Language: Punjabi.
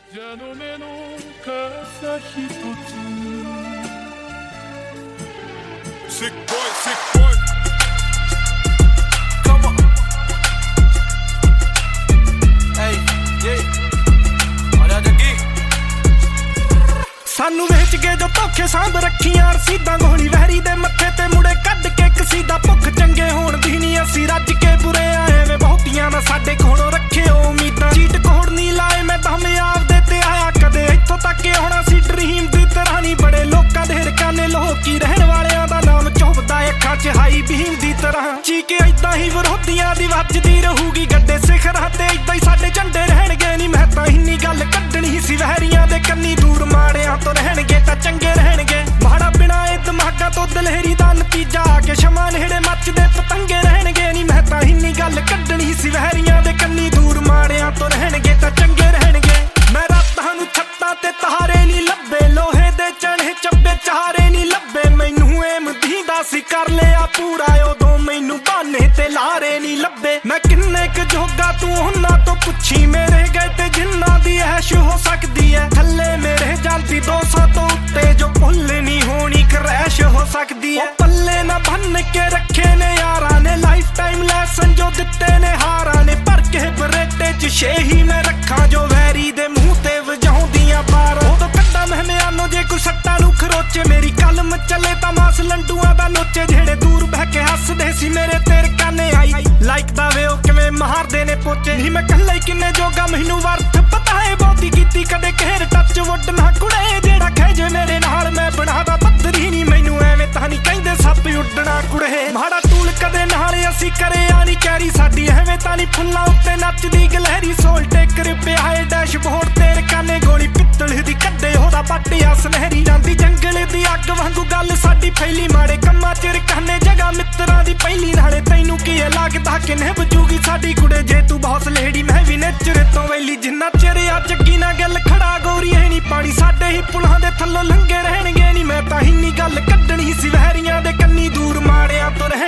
蛇の目の傘ひとつ Sick boy, sick boy. Come on. Hey, yeah. ਆਜਾ ਜੱਗੀ ਸਾਨੂੰ ਵੇਚ ਕੇ ਜੋ ਧੋਖੇ ਸਾਂਭ ਰੱਖੀਆਂ ਰਸੀਦਾਂ ਗੋਲੀ ਵਹਿਰੀ ਦੇ ਮੱਥੇ ਤੇ ਮੁੜੇ ਕੱਢ ਕੇ ਕਸੀਦਾ ਭੁੱਖ ਚੰਗੇ ਹੋਣ ਦੀ ਨਹੀਂ ਅਸੀਂ ਰੱਜ ਕੇ ਬੁਰੇ ਆਏ ਵੇ ਬਹੁਤੀਆਂ ਦਾ ਸਾਡੇ ਕੋਲੋਂ ਰੱਖਿਓ ਉਮੀਦਾਂ ਚੀਟ ਕੋੜ ਨਹੀਂ ਲਾਏ ਮੈਂ ਤਾਂ ਆਪਦੇ ਤੇ ਆਇਆ ਕਦੇ ਇੱਥੋਂ ਤੱਕ ਆਉਣਾ ਸੀ ਡ੍ਰੀਮ ਦੀ ਤਰ੍ਹਾਂ ਨਹੀਂ ਬੜੇ ਲੋਕਾਂ ਦੇ ਰਕਾਨੇ ਲੋਕੀ ਰਹਿਣ ਵਾਲਿਆਂ ਦਾ ਨਾਮ ਚੁੱਭਦਾ ਅੱਖਾਂ 'ਚ ਹਾਈ ਬੀਮ ਦੀ ਤਰ੍ਹਾਂ ਚੀਕੇ ਏਦਾਂ ਹੀ ਵਿਰੋਧੀਆਂ ਦੀ ਵੱਜਦੀ ਰਹੂਗੀ ਗੱਡੇ ਸਿਖਰਾਂ ਤੇ ਏਦਾਂ ਹੀ ਸਾਡੇ ਝੰਡੇ ਰਹਿਣਗੇ ਨਹੀਂ ਮੈਂ ਤਾਂ ਇੰਨੀ ਗੱਲ ਕੱਢਣੀ ਸੀ ਵਹਿਰੀਆਂ ਦੇ ਕੰਨੀ ਦੂਰ ਮਾੜਿਆਂ ਤੋਂ ਰਹਿਣਗੇ ਤਾਂ ਚੰਗੇ ਰਹਿਣਗੇ ਮਾੜਾ ਬਿਨਾਂ ਇਹ ਦਿਮਾਗਾਂ ਤੋਂ ਦਲੇਰੀ ਦਾ ਨਤੀਜਾ ਆ ਕੇ ਸ਼ਮਾਂ ਨੇੜੇ ਮੱਚਦੇ ਪਤੰਗੇ ਰਹਿਣਗੇ ਨਹੀਂ ਮੈਂ ਤਾਂ ਇੰਨੀ ਗੱਲ ਕੱਢਣੀ ਸੀ ਵਹਿਰੀਆਂ ਦੇ ਕੰਨੀ ਦੂਰ ਮਾੜਿਆਂ ਤੋਂ ਰਹਿਣਗੇ ਤਾਂ ਚੰਗੇ ਰਹਿਣਗੇ ਮੈਂ ਰਾਤਾਂ ਨੂੰ ਛੱਤਾਂ ਤੇ ਤਾਰੇ ਨਹੀਂ ਲੱਭੇ ਲੋਹੇ ਦੇ ਚਣੇ ਚੱਬੇ ਚਾਰੇ ਨਹੀਂ ਲੱਭੇ ਮੈਨੂੰ ਏਮ ਦੀਂਦਾ ਸੀ ਕਰ ਲਿਆ ਪੂਰਾ ਉਦੋਂ ਮੈਨੂੰ ਬਹਾਨੇ ਤੇ ਲਾਰੇ ਨਹੀਂ ਲੱਭੇ ਮੈਂ ਕਿੰਨੇ ਕੁ ਜੋਗਾ ਤੂੰ ਉਹਨਾਂ ਤੋਂ ਪੁੱਛੀ ਮੇਰੇ ਗਏ ਤੇ ਜਿੰਨਾਂ ਦੀ ਐਸ਼ ਹੋ ਸਕਦੀ ਐ ਥੱਲੇ ਮੇਰੇ ਜਾਂਦੀ 200 ਤੋਂ ਉੱਤੇ ਜੋ ਭੁੱਲ ਨਹੀਂ ਹੋਣੀ ਕਰੈਸ਼ ਹੋ ਸਕਦੀ ਐ ਪੱਲੇ ਨਾ ਬੰਨ ਕੇ ਰੱਖੇ ਨੇ ਯਾਰਾਂ ਨੇ ਲਾਈਫ ਟਾਈਮ ਲੈਸਨ ਜੋ ਦਿੱਤੇ ਨੇ ਹਾਰਾਂ ਨੇ ਭਰ ਕੇ ਬਰੇਟੇ 'ਚ ਛੇਹੀ ਮੈਂ ਰੱਖਾਂ ਜੋ ਵੈਰੀ ਦੇ ਮੂੰਹ ਤੇ ਵਜਾਉਂਦੀਆਂ ਬਾਰ ਉਦੋਂ ਕੱਢਾਂ ਮਹਿਮਿਆਨੋ ਜੇ ਕੋਈ ਸੱਟਾਂ ਨੂੰ ਖਰੋਚੇ ਮੇਰੀ ਕਲਮ ਚੱਲੇ ਤਾਂ ਮਾਸ ਲੰਡੂਆਂ ਦਾ ਨੋਚੇ ਜਿਹੜੇ ਦੂਰ ਬਹਿ ਕੇ ਹੱਸਦੇ ਸੀ ਮੇਰੇ ਤੇਰੇ ਕਾਨੇ ਆਈ ਲਾਈਕ ਦਾ ਵੇ ਉਹ ਕਿਵੇਂ ਮਾਰਦੇ ਨੇ ਪੋਚੇ ਨਹੀਂ ਮੈਂ ਕੱਲਾ ਹੀ ਕਿੰਨੇ ਜੋਗਾ ਮੈਨੂੰ ਵਰਥ ਪਤਾ ਏ ਬਹੁਤੀ ਕੀਤੀ ਕਦੇ ਕਹਿਰ ਟੱਚ ਵੁੱਡ ਨਾ ਕੁੜੇ ਜਿਹੜਾ ਖੇਜੇ ਮੇਰੇ ਨਾਲ ਮੈਂ ਬਣਾਦਾ ਪੱਧਰੀ ਨਹੀਂ ਮੈਨੂੰ ਐਵੇਂ ਤਾਂ ਨਹੀਂ ਕਹਿੰਦੇ ਸੱਪ ਉੱਡਣਾ ਕੁੜੇ ਮਾੜਾ ਟੂਲ ਕਦੇ ਨਾਲ ਅਸੀਂ ਕਰਿਆ ਨਹੀਂ ਕੈਰੀ ਸਾਡੀ ਐਵੇਂ ਤਾਂ ਨਹੀਂ ਫੁੱਲਾਂ ਉੱਤੇ ਨੱਚਦੀ ਗਲਹਿਰੀ ਸੋਲ ਟੇਕਰ ਪਿਆ ਏ ਡੈਸ਼ਬੋਰਡ ਤੇਰੇ ਕਾਨੇ ਗੋਲੀ ਪਿੱਤਲ ਦੀ ਕੱਢੇ ਉਹਦਾ ਪੱਟਿਆ ਸੁਨਹਿਰੀ ਜਾਂਦੀ ਜੰਗਲ ਦੀ ਅੱਗ ਵਾਂਗੂ ਗੱਲ ਸਾਡੀ ਫੈਲੀ ਮਾੜੇ ਕੰਮਾਂ 'ਚ ਰਕਾਨੇ ਜਗ੍ਹਾ ਮਿੱਤਰਾਂ ਦੀ ਪਹਿਲੀ ਨਾਲੇ ਤੈਨੂੰ ਕੀ ਲੱਗਦਾ ਕਿੰਨੇ ਬਜੂਗੀ ਸਾਡੀ ਕੁੜੇ ਜੇ ਤੂੰ ਬਹੁਤ ਲੇਡੀ ਮੈਂ ਵੀ ਨੇਚਰ ਤੋਂ ਵੈਲੀ ਜਿੰਨਾ ਚਿਰ ਆ ਜੱਗੀ ਨਾ ਗੱਲ ਖੜਾ ਗੋਰੀ ਹੈ ਨਹੀਂ ਪਾਣੀ ਸਾਡੇ ਹੀ ਪੁਲਾਂ ਦੇ ਥੱਲੋਂ ਲੰਘੇ ਰਹਿਣਗੇ ਨਹੀਂ ਮੈਂ ਤਾਂ ਇੰਨੀ ਗੱਲ ਕੱਢਣੀ ਸੀ ਵਹਿਰੀਆਂ ਦੇ ਕੰਨੀ ਦੂਰ ਮਾੜਿਆਂ ਤੋਂ ਰਹਿ